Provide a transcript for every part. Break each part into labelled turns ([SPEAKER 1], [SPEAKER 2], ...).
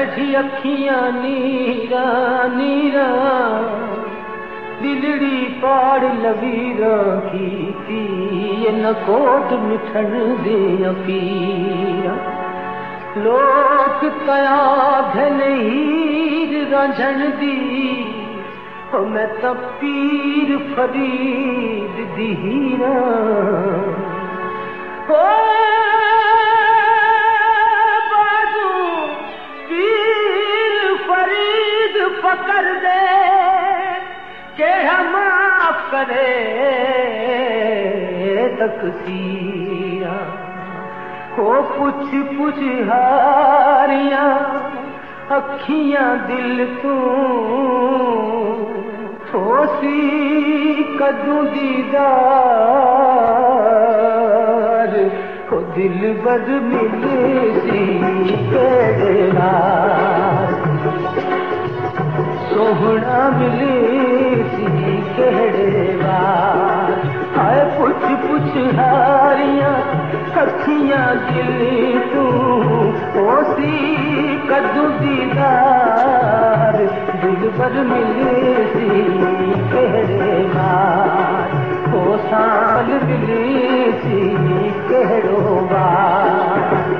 [SPEAKER 1] बैठी अखियां नीरा नीरा दिलड़ी पाड़ लवीरा की न कोट मिठन दिया पीरा लोक तया धन हीर रांझण दी हो मैं तो पीर फरीद दी हीरा हो बाजू पीर फरीद पकड़ दे के हम माफ करे तकसीरा हो पुछ पुछ हारियां अखियां दिल तू थोसी कदू दीदार हो दिल बद मिले सी केड़ा सोहना मिले सी केड़ा हाय पुछ पुछ हारियां अखियां दिल तू ओसी कदू दीदार दिल पर मिले सी केड़े बार ओ साल मिले सी केड़ो बार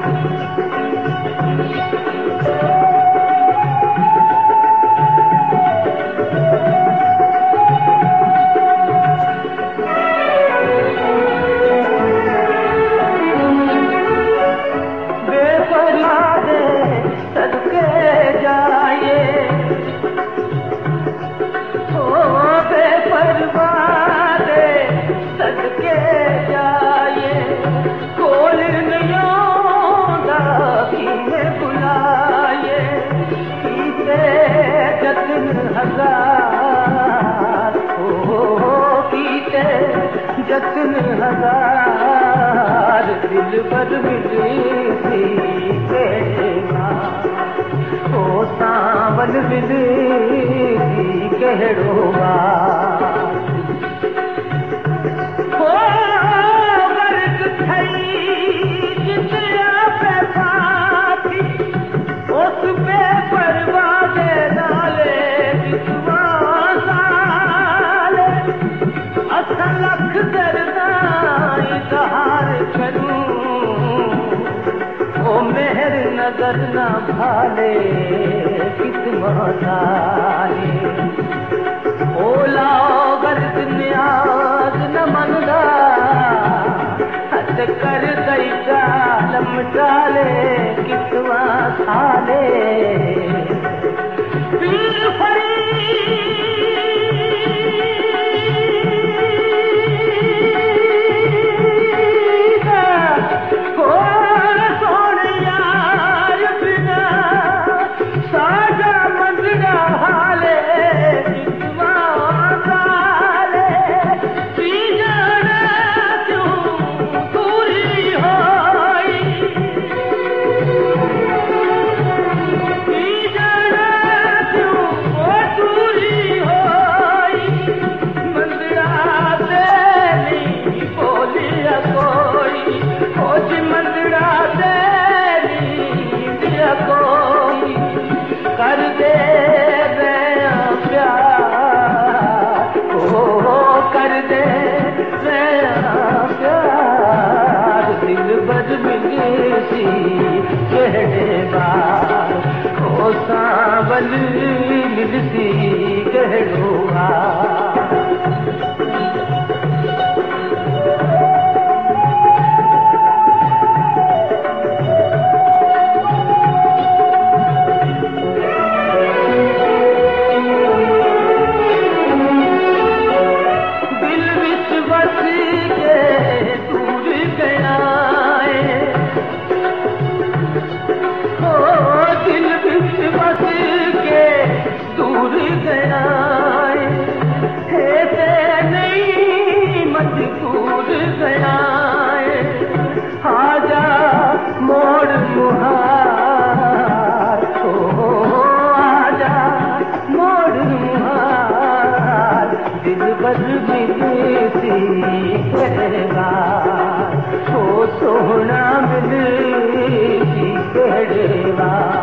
[SPEAKER 1] जतन हजार दिल पर मिले सी केड़ा ओ सावन मिले सी केड़ो हो वर्क थई जितिया पे पाती उस पे परवादे नाले विश्वासाले असा लख दरदाई दहार करूं ओ मेहर नजर न भाले कितमाले ओ लाओ गर्द न्याज न मनदा हद कर दई कालम डाले कितवा साले पीर कर दे प्यार ओ कर दे प्यार दिल बद मिले सी केड़े बार ओ सावन मिल सी केड़ो सोहना मिले केड़े